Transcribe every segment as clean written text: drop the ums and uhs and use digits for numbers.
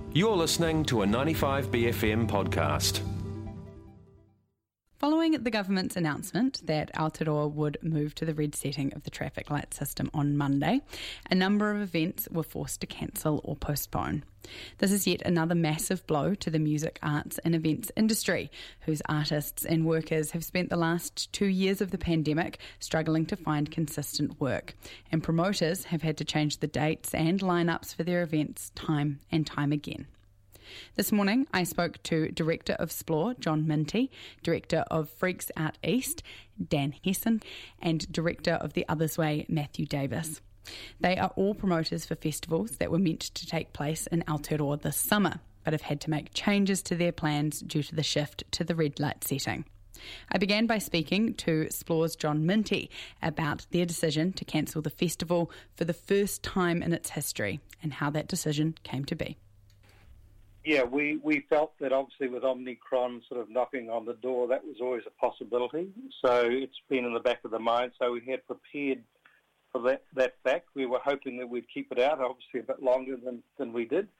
You're listening to a 95BFM podcast. Following the government's announcement that Aotearoa would move to the red setting of the traffic light system on Monday, a number of events were forced to cancel or postpone. This is yet another massive blow to the music, arts and events industry, whose artists and workers have spent the last 2 years of the pandemic struggling to find consistent work, and promoters have had to change the dates and lineups for their events time and time again. This morning, I spoke to Director of Splore, John Minty, Director of Freaks Out East, Dan Hessen, and Director of The Others Way, Matthew Davis. They are all promoters for festivals that were meant to take place in Aotearoa this summer, but have had to make changes to their plans due to the shift to the red light setting. I began by speaking to Splore's John Minty about their decision to cancel the festival for the first time in its history and how that decision came to be. Yeah, we felt that obviously with Omicron sort of knocking on the door, that was always a possibility. So it's been in the back of the mind. So we had prepared for that fact. We were hoping that we'd keep it out, obviously a bit longer than we did.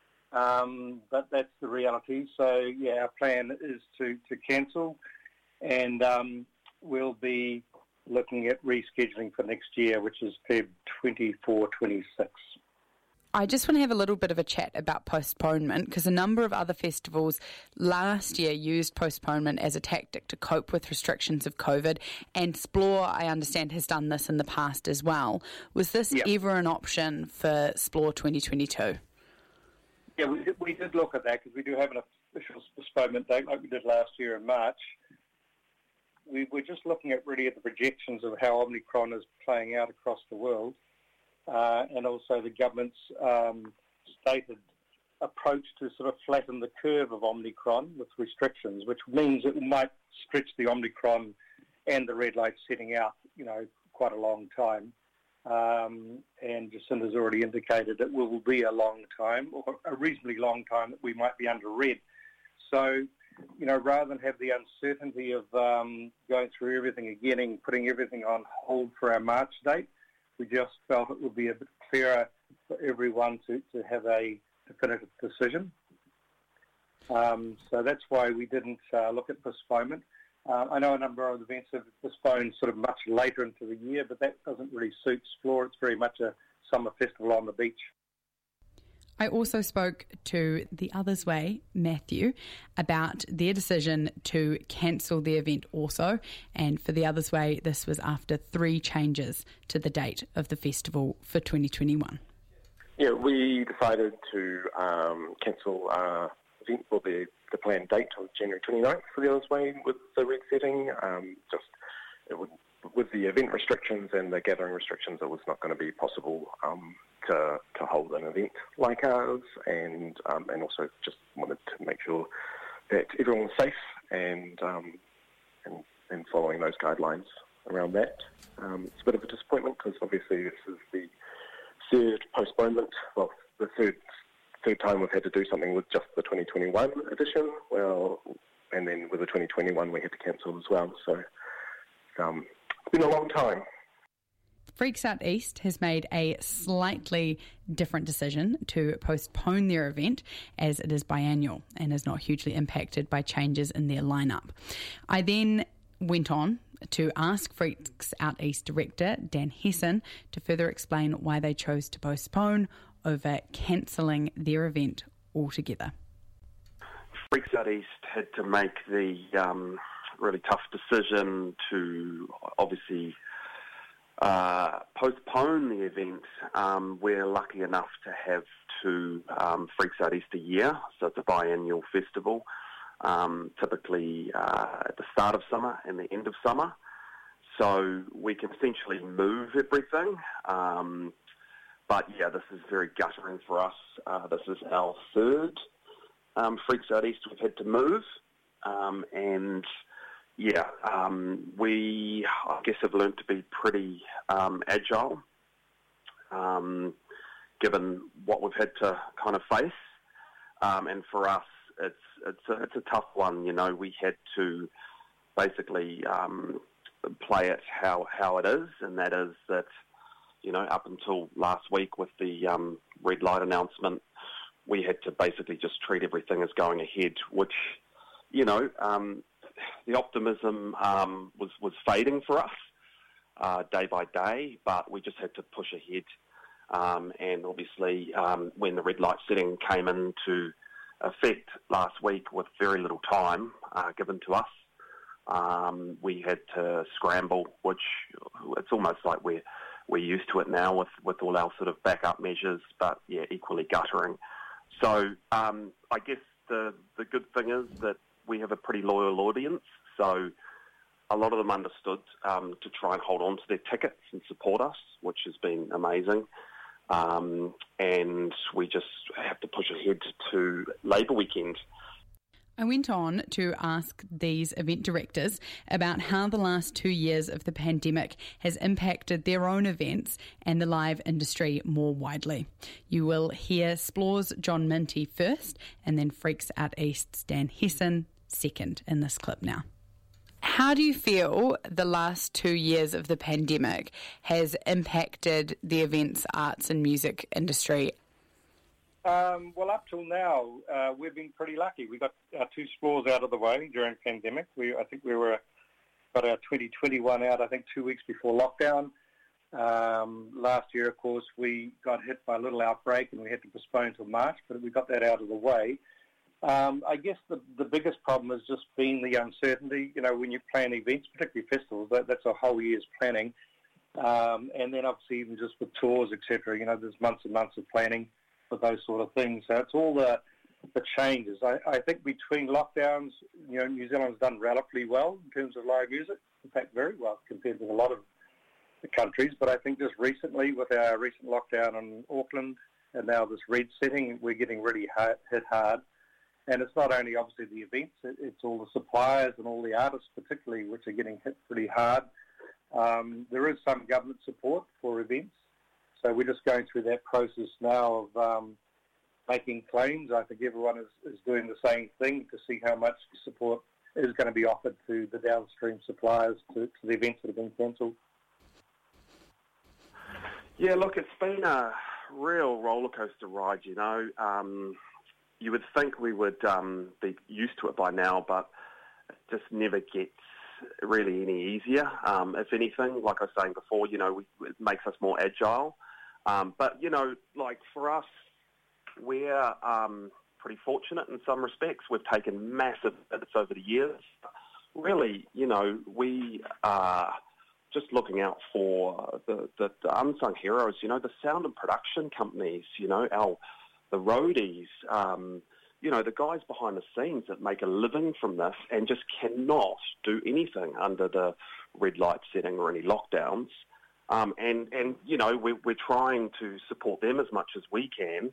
But that's the reality. So, yeah, our plan is to cancel, and we'll be looking at rescheduling for next year, which is Feb 24-26. I just want to have a little bit of a chat about postponement, because a number of other festivals last year used postponement as a tactic to cope with restrictions of COVID, and Splore, I understand, has done this in the past as well. Was this ever an option for Splore 2022? Yeah, we did look at that, because we do have an official postponement date like we did last year in March. We were just looking at the projections of how Omicron is playing out across the world. And also the government's stated approach to sort of flatten the curve of Omicron with restrictions, which means it might stretch the Omicron and the red light setting out, quite a long time. And Jacinda's already indicated it will be a long time, or a reasonably long time, that we might be under red. So, rather than have the uncertainty of going through everything again and putting everything on hold for our March date, we just felt it would be a bit clearer for everyone to have a definitive decision. So that's why we didn't look at postponement. I know a number of events have postponed sort of much later into the year, but that doesn't really suit Splore. It's very much a summer festival on the beach. I also spoke to The Others Way, Matthew, about their decision to cancel the event also. And for The Others Way, this was after 3 changes to the date of the festival for 2021. Yeah, we decided to cancel our event for the planned date of January 29th for The Others Way with the red setting. With the event restrictions and the gathering restrictions, it was not going to be possible to hold an event like ours, and also just wanted to make sure that everyone was safe and following those guidelines around that. It's a bit of a disappointment, because obviously this is the third postponement, the third time we've had to do something with just the 2021 edition. And then with the 2021 we had to cancel as well. So it's been a long time. Freaks Out East has made a slightly different decision to postpone their event, as it is biannual and is not hugely impacted by changes in their lineup. I then went on to ask Freaks Out East director Dan Hessen to further explain why they chose to postpone over cancelling their event altogether. Freaks Out East had to make the really tough decision to obviously postpone the event. We're lucky enough to have 2 Freaks Out East a year, so it's a biannual festival, typically at the start of summer and the end of summer. So we can essentially move everything. But yeah, this is very guttering for us. This is our 3rd Freaks Out East we've had to move. We, I guess, have learned to be pretty agile, given what we've had to kind of face. And for us, it's a tough one. We had to basically play it how it is, and that is that, up until last week with the red light announcement, we had to basically just treat everything as going ahead, which, the optimism was fading for us day by day, but we just had to push ahead. And obviously, when the red light setting came into effect last week with very little time given to us, we had to scramble, which it's almost like we're used to it now with all our sort of backup measures, but yeah, equally guttering. So I guess the good thing is that we have a pretty loyal audience, so a lot of them understood to try and hold on to their tickets and support us, which has been amazing. And we just have to push ahead to Labour weekend. I went on to ask these event directors about how the last 2 years of the pandemic has impacted their own events and the live industry more widely. You will hear Splore's John Minty first, and then Freaks Out East's Dan Hesson second in this clip now. How do you feel the last 2 years of the pandemic has impacted the events, arts and music industry? Well, up till now, we've been pretty lucky. We got our 2 Splores out of the way during the pandemic. I think we got our 2021 out, 2 weeks before lockdown. Last year, of course, we got hit by a little outbreak and we had to postpone till March, but we got that out of the way. I guess the biggest problem has just been the uncertainty. When you plan events, particularly festivals, that's a whole year's planning. And then obviously even just with tours, etc., there's months and months of planning for those sort of things. So it's all the changes. I think between lockdowns, New Zealand's done relatively well in terms of live music. In fact, very well compared with a lot of the countries. But I think just recently, with our recent lockdown in Auckland and now this red setting, we're getting really hit hard. And it's not only obviously the events, it's all the suppliers and all the artists particularly, which are getting hit pretty hard. There is some government support for events. So we're just going through that process now of making claims. I think everyone is doing the same thing to see how much support is going to be offered to the downstream suppliers to the events that have been cancelled. Yeah, look, it's been a real rollercoaster ride, You would think we would be used to it by now, but it just never gets really any easier. If anything, like I was saying before, it makes us more agile. But, for us, we're pretty fortunate in some respects. We've taken massive hits over the years. Really, we are just looking out for the unsung heroes, the sound and production companies, the roadies, the guys behind the scenes that make a living from this and just cannot do anything under the red light setting or any lockdowns. We're trying to support them as much as we can.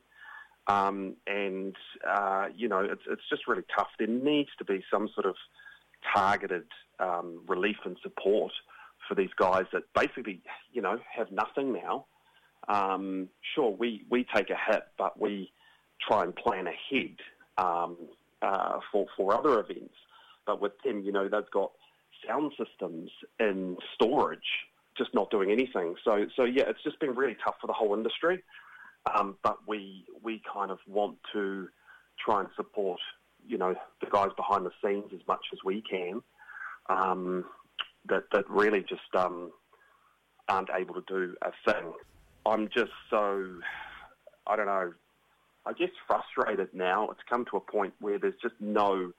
It's just really tough. There needs to be some sort of targeted relief and support for these guys that basically, have nothing now. Sure, we take a hit, but we try and plan ahead for other events. But with them, they've got sound systems in storage, just not doing anything. So yeah, it's just been really tough for the whole industry. But we kind of want to try and support, the guys behind the scenes as much as we can. That really just aren't able to do a thing. I'm just so, I don't know, I guess frustrated now. It's come to a point where there's just no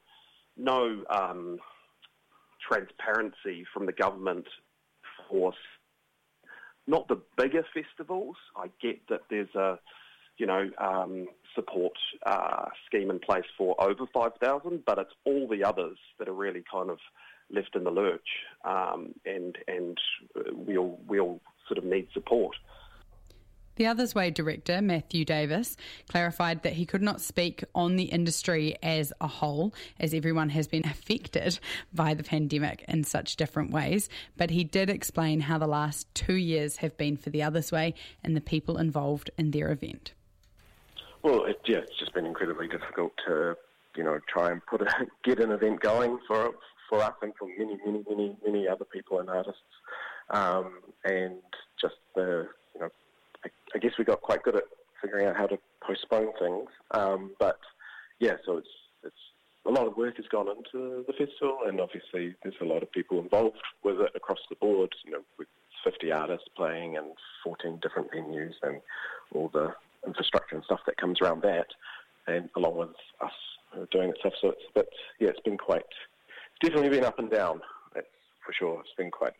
transparency from the government for not the bigger festivals. I get that there's a, support scheme in place for over 5,000, but it's all the others that are really kind of left in the lurch, and we all sort of need support. The Others Way director, Matthew Davis, clarified that he could not speak on the industry as a whole, as everyone has been affected by the pandemic in such different ways, but he did explain how the last 2 years have been for the Others Way and the people involved in their event. Well, it's just been incredibly difficult to, try and get an event going for us and for many other people and artists, and just I guess we got quite good at figuring out how to postpone things. But yeah, so it's a lot of work has gone into the festival, and obviously there's a lot of people involved with it across the board. With 50 artists playing and 14 different venues and all the infrastructure and stuff that comes around that, and along with us doing it stuff. So it's been definitely been up and down. That's for sure. It's been quite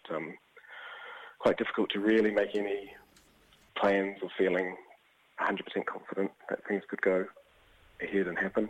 difficult to really make any plans or feeling 100% confident that things could go ahead and happen.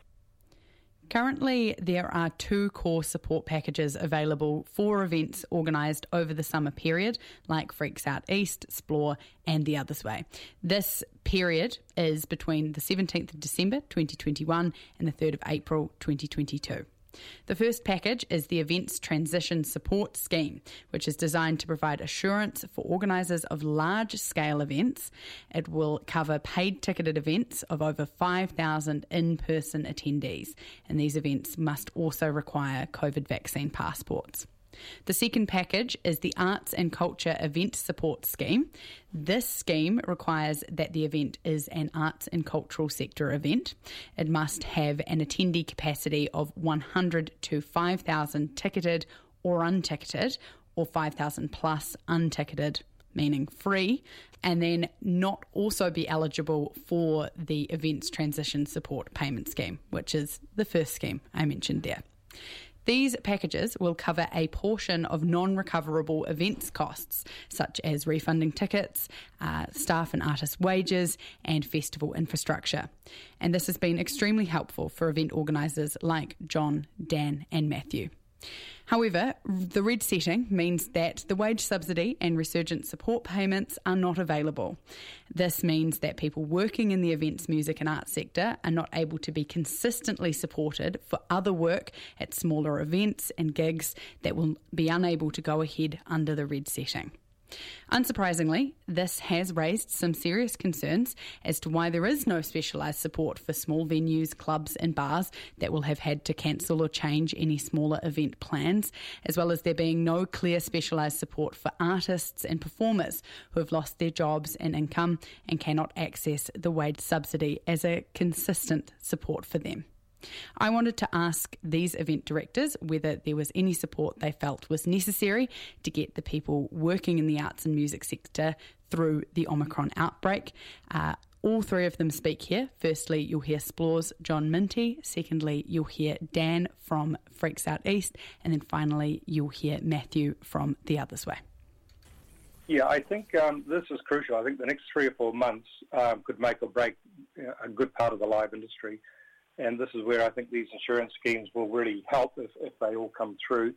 Currently, there are 2 core support packages available for events organised over the summer period, like Freaks Out East, Splore and The Others Way. This period is between the 17th of December 2021 and the 3rd of April 2022. The first package is the Events Transition Support Scheme, which is designed to provide assurance for organisers of large-scale events. It will cover paid ticketed events of over 5,000 in-person attendees, and these events must also require COVID vaccine passports. The second package is the Arts and Culture Event Support Scheme. This scheme requires that the event is an arts and cultural sector event. It must have an attendee capacity of 100 to 5,000 ticketed or unticketed, or 5,000 plus unticketed, meaning free, and then not also be eligible for the Events Transition Support Payment Scheme, which is the first scheme I mentioned there. These packages will cover a portion of non-recoverable events costs, such as refunding tickets, staff and artist wages, and festival infrastructure. And this has been extremely helpful for event organisers like John, Dan and Matthew. However, the red setting means that the wage subsidy and resurgent support payments are not available. This means that people working in the events, music and arts sector are not able to be consistently supported for other work at smaller events and gigs that will be unable to go ahead under the red setting. Unsurprisingly, this has raised some serious concerns as to why there is no specialised support for small venues, clubs and bars that will have had to cancel or change any smaller event plans, as well as there being no clear specialised support for artists and performers who have lost their jobs and income and cannot access the wage subsidy as a consistent support for them. I wanted to ask these event directors whether there was any support they felt was necessary to get the people working in the arts and music sector through the Omicron outbreak. All 3 of them speak here. Firstly, you'll hear Splore's John Minty. Secondly, you'll hear Dan from Freaks Out East. And then finally, you'll hear Matthew from The Others Way. Yeah, I think this is crucial. I think the next 3 or 4 months could make or break a good part of the live industry. And this is where I think these insurance schemes will really help if they all come through,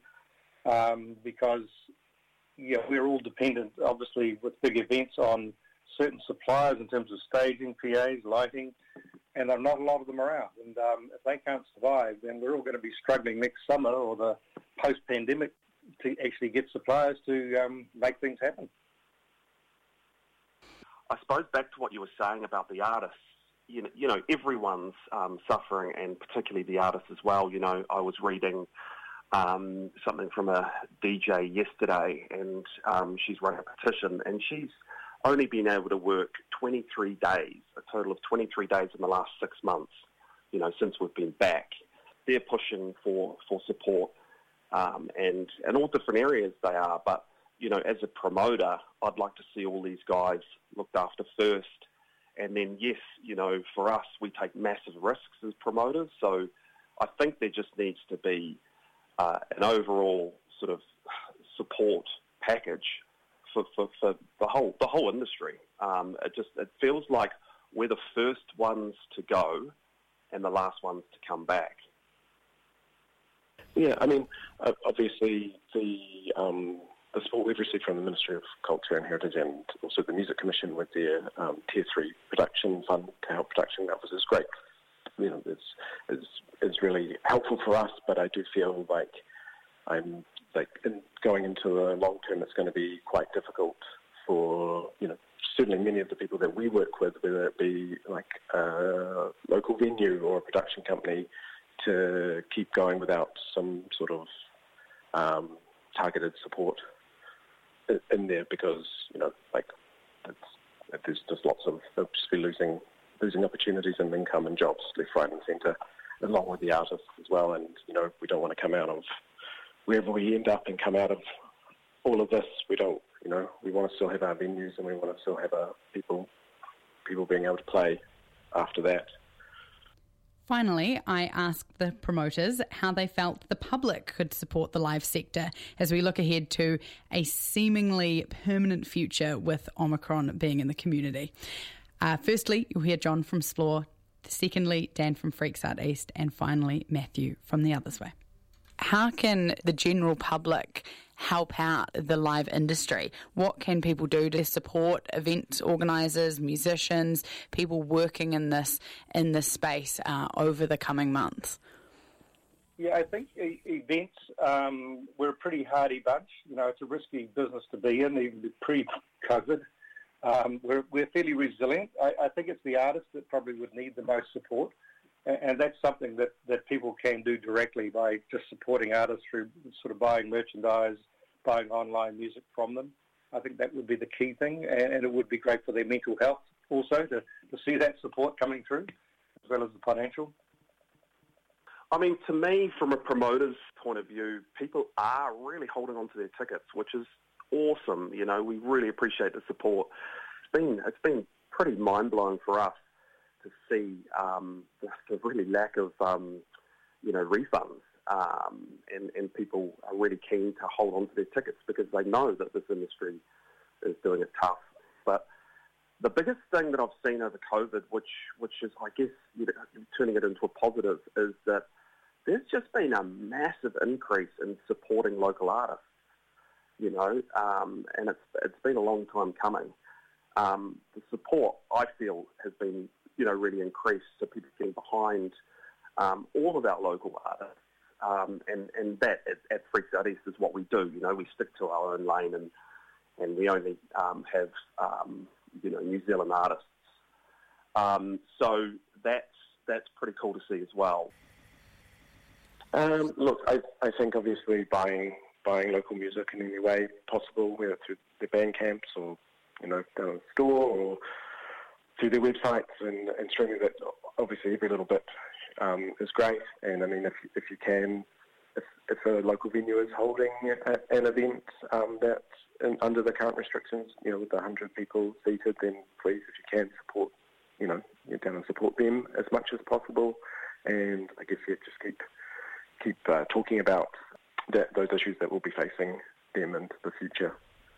because we're all dependent, obviously, with big events on certain suppliers in terms of staging, PAs, lighting, and there are not a lot of them around. And if they can't survive, then we're all going to be struggling next summer or the post-pandemic to actually get suppliers to make things happen. I suppose back to what you were saying about the artists. You know, everyone's suffering, and particularly the artists as well. I was reading something from a DJ yesterday, and she's running a petition, and she's only been able to work 23 days, a total of 23 days in the last 6 months, since we've been back. They're pushing for support, and all different areas they are, but, as a promoter, I'd like to see all these guys looked after first. And then, yes, for us, we take massive risks as promoters. So I think there just needs to be an overall sort of support package for the whole industry. It feels like we're the first ones to go and the last ones to come back. Yeah, I mean, obviously the support we've received from the Ministry of Culture and Heritage and also the Music Commission with their Tier 3 production fund to help production levels is great. It's really helpful for us, but I do feel like going into the long term, it's going to be quite difficult for, certainly many of the people that we work with, whether it be like a local venue or a production company, to keep going without some sort of targeted support in there, because there's just lots of they'll just be losing losing opportunities and income and jobs left, right and centre, along with the artists as well. And, we don't want to come out of wherever we end up and come out of all of this. We don't, we want to still have our venues and we want to still have our people being able to play after that. Finally, I asked the promoters how they felt the public could support the live sector as we look ahead to a seemingly permanent future with Omicron being in the community. Firstly, you'll hear John from Splore. Secondly, Dan from Freaks Out East. And finally, Matthew from The Others Way. How can the general public help out the live industry? What can people do to support event organisers, musicians, people working in this space over the coming months? Yeah, I think events, we're a pretty hardy bunch. It's a risky business to be in, even pre-COVID. We're fairly resilient. I think it's the artists that probably would need the most support. And that's something that people can do directly by just supporting artists through sort of buying merchandise, buying online music from them. I think that would be the key thing, and it would be great for their mental health also to see that support coming through, as well as the financial. I mean, to me, from a promoter's point of view, people are really holding on to their tickets, which is awesome. We really appreciate the support. It's been pretty mind-blowing for us to see the really lack of, refunds. And people are really keen to hold on to their tickets because they know that this industry is doing it tough. But the biggest thing that I've seen over COVID, which is, I guess, turning it into a positive, is that there's just been a massive increase in supporting local artists, and it's been a long time coming. The support, I feel, has been really increased, so people getting behind all of our local artists, and that at Freaks Out East is what we do. We stick to our own lane, and we only have New Zealand artists. So that's pretty cool to see as well. Look, I think obviously buying local music in any way possible, whether through the band camps or down at the store or through their websites and streaming that, obviously every little bit is great. And I mean, if you can, if a local venue is holding an event that's under the current restrictions, with 100 people seated, then please, if you can, support, get down and support them as much as possible. And I guess just keep talking about those issues that we'll be facing them into the future.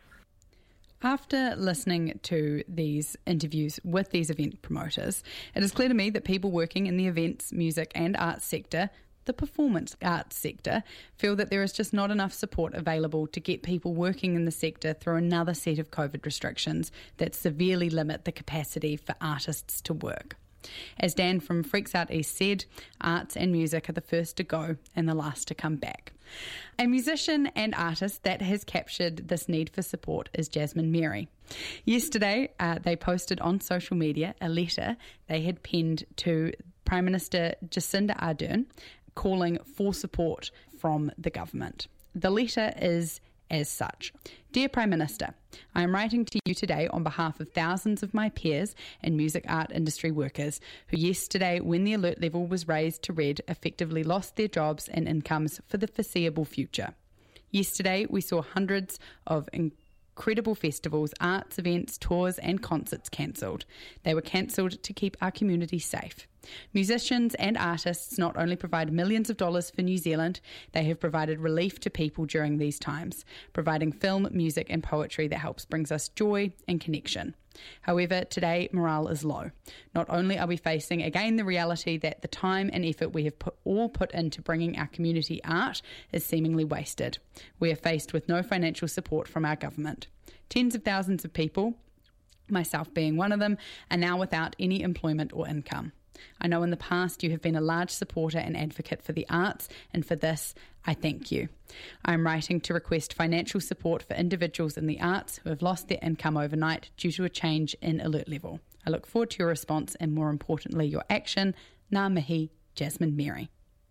After listening to these interviews with these event promoters, it is clear to me that people working in the events, music and arts sector, the performance arts sector, feel that there is just not enough support available to get people working in the sector through another set of COVID restrictions that severely limit the capacity for artists to work. As Dan from Freaks Out East said, arts and music are the first to go and the last to come back. A musician and artist that has captured this need for support is Jasmine Mary. Yesterday, they posted on social media a letter they had penned to Prime Minister Jacinda Ardern calling for support from the government. The letter is as such. Dear Prime Minister, I am writing to you today on behalf of thousands of my peers and music art industry workers who yesterday, when the alert level was raised to red, effectively lost their jobs and incomes for the foreseeable future. Yesterday, we saw hundreds of incredible festivals, arts events, tours and concerts cancelled. They were cancelled to keep our community safe. Musicians and artists not only provide millions of dollars for New Zealand, they have provided relief to people during these times, providing film, music and poetry that helps brings us joy and connection. However, today morale is low. Not only are we facing again the reality that the time and effort we have put into bringing our community art is seemingly wasted. We are faced with no financial support from our government. Tens of thousands of people, myself being one of them, are now without any employment or income. I know in the past you have been a large supporter and advocate for the arts, and for this, I thank you. I am writing to request financial support for individuals in the arts who have lost their income overnight due to a change in alert level. I look forward to your response and, more importantly, your action. Ngā mihi, Jasmine Mary.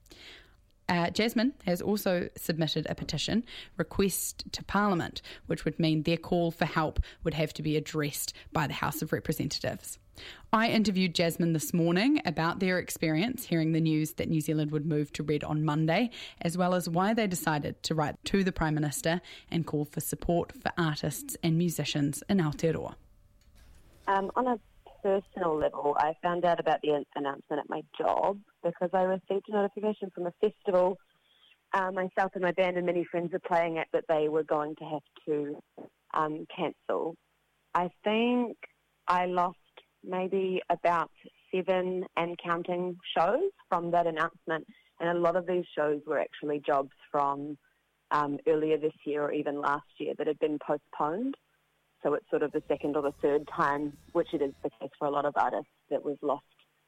Jasmine has also submitted a petition request to Parliament, which would mean their call for help would have to be addressed by the House of Representatives. I interviewed Jasmine this morning about their experience hearing the news that New Zealand would move to red on Monday, as well as why they decided to write to the Prime Minister and call for support for artists and musicians in Aotearoa. On a personal level, I found out about the announcement at my job because I received a notification from a festival myself and my band and many friends are playing at that they were going to have to cancel. I think I lost maybe about 7 and counting shows from that announcement, and a lot of these shows were actually jobs from earlier this year or even last year that had been postponed. So it's sort of the second or the third time, which it is the case for a lot of artists, that we've lost,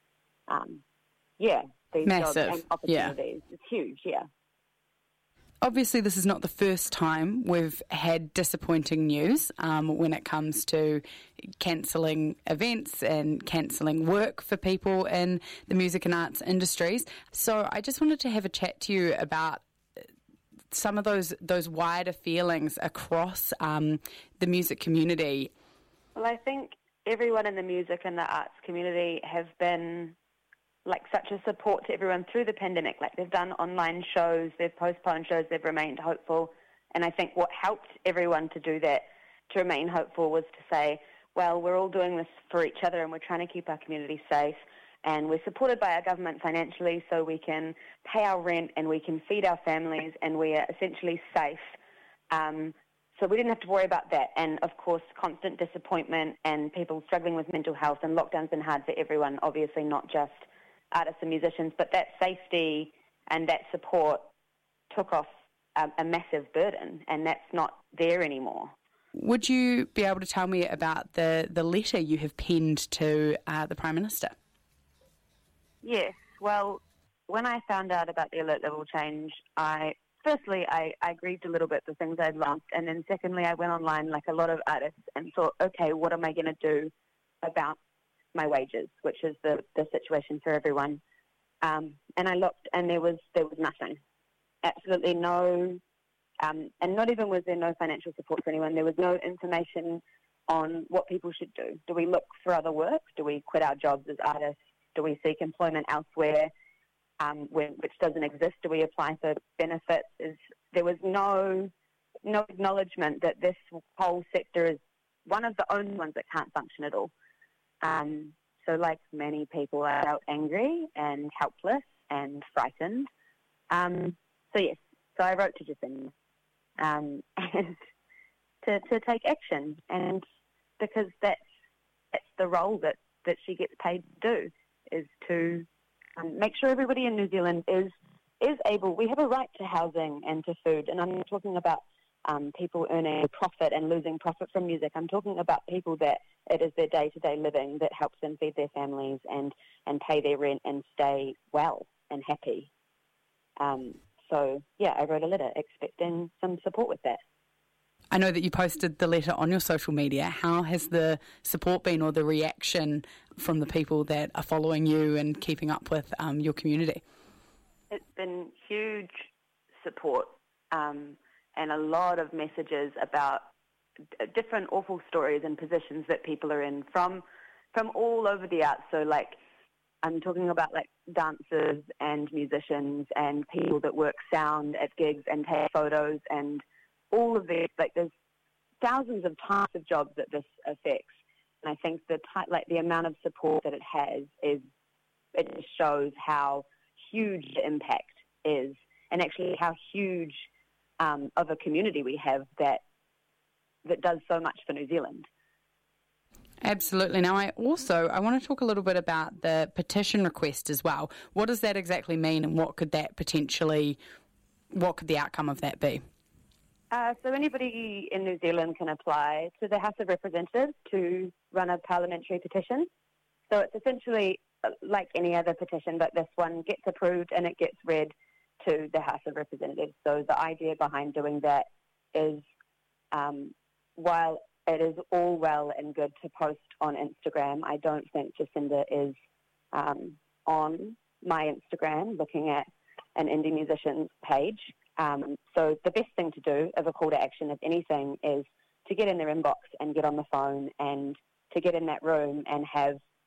these Massive. jobs and opportunities. Yeah. It's huge, yeah. Obviously, this is not the first time we've had disappointing news when it comes to cancelling events and cancelling work for people in the music and arts industries. So I just wanted to have a chat to you about some of those wider feelings across the music community. Well, I think everyone in the music and the arts community have been like such a support to everyone through the pandemic. Like they've done online shows, they've postponed shows, they've remained hopeful. And I think what helped everyone to do that, to remain hopeful, was to say, well, we're all doing this for each other and we're trying to keep our community safe. And we're supported by our government financially so we can pay our rent and we can feed our families and we are essentially safe. So we didn't have to worry about that. And, of course, constant disappointment and people struggling with mental health, and lockdown's been hard for everyone, obviously not just artists and musicians, but that safety and that support took off a massive burden, and that's not there anymore. Would you be able to tell me about the letter you have penned to the Prime Minister? Yes. Well, when I found out about the alert level change, I grieved a little bit for things I'd lost, and then secondly, I went online like a lot of artists and thought, okay, what am I going to do about my wages, which is the situation for everyone. And I looked, and there was nothing, absolutely no, and not even was there no financial support for anyone. There was no information on what people should do. Do we look for other work? Do we quit our jobs as artists? Do we seek employment elsewhere, which doesn't exist? Do we apply for benefits? There was no acknowledgement that this whole sector is one of the only ones that can't function at all. So like many people, I felt angry and helpless and frightened. So I wrote to Jacinda and to take action, and because that's the role that she gets paid to do, is to make sure everybody in New Zealand is able. We have a right to housing and to food, and I'm not talking about people earning profit and losing profit from music. I'm talking about people that it is their day-to-day living that helps them feed their families and pay their rent and stay well and happy. I wrote a letter expecting some support with that. I know that you posted the letter on your social media. How has the support been, or the reaction from the people that are following you and keeping up with your community? It's been huge support and a lot of messages about different awful stories and positions that people are in from all over the arts. So, like, I'm talking about, like, dancers and musicians and people that work sound at gigs and take photos and all of this. Like, there's thousands of types of jobs that this affects. And I think the amount of support that it has it just shows how huge the impact is, and actually how huge of a community we have that does so much for New Zealand. Absolutely. Now, I want to talk a little bit about the petition request as well. What does that exactly mean, and what could the outcome of that be? So anybody in New Zealand can apply to the House of Representatives to run a parliamentary petition. So it's essentially like any other petition, but this one gets approved and it gets read to the House of Representatives. So the idea behind doing that is, while it is all well and good to post on Instagram, I don't think Jacinda is on my Instagram looking at an indie musician's page. So the best thing to do as a call to action, if anything, is to get in their inbox and get on the phone and to get in that room and have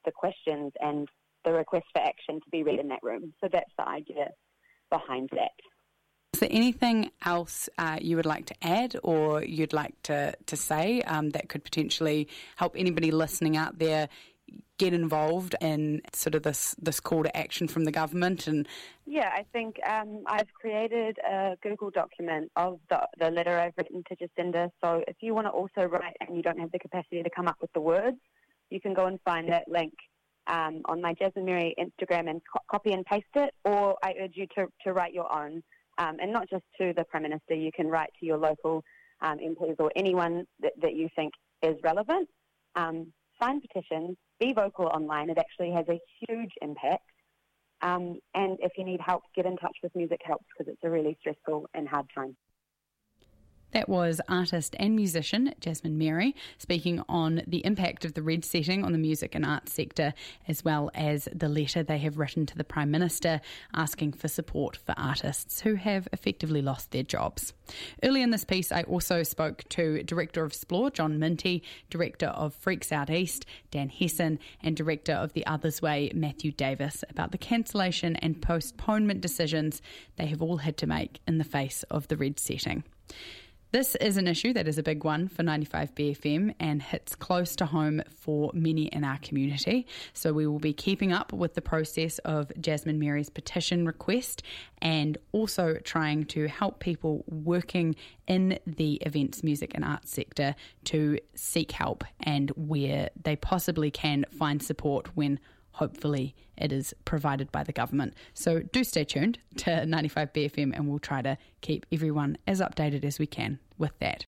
the questions and the request for action to be read in that room. So that's the idea behind that. Is there anything else you would like to add or you'd like to say that could potentially help anybody listening out there get involved in sort of this call to action from the government? And yeah, I think I've created a Google document of the letter I've written to Jacinda. So if you want to also write and you don't have the capacity to come up with the words, you can go and find that link on my Jasmine Mary Instagram and copy and paste it, or I urge you to write your own. And not just to the Prime Minister, you can write to your local MPs or anyone that you think is relevant. Sign petitions, be vocal online. It actually has a huge impact. And if you need help, get in touch with Music Helps, because it's a really stressful and hard time. That was artist and musician Jasmine Mary speaking on the impact of the red setting on the music and arts sector, as well as the letter they have written to the Prime Minister asking for support for artists who have effectively lost their jobs. Early in this piece, I also spoke to Director of Splore, John Minty, Director of Freaks Out East, Dan Hesson, and Director of The Others Way, Matthew Davis, about the cancellation and postponement decisions they have all had to make in the face of the red setting. This is an issue that is a big one for 95BFM and hits close to home for many in our community. So we will be keeping up with the process of Jasmine Mary's petition request and also trying to help people working in the events, music and arts sector to seek help and where they possibly can find support when hopefully it is provided by the government. So do stay tuned to 95BFM and we'll try to keep everyone as updated as we can with that.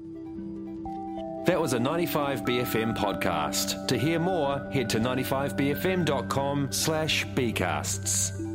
That was a 95BFM podcast. To hear more, head to 95bfm.com/bcasts.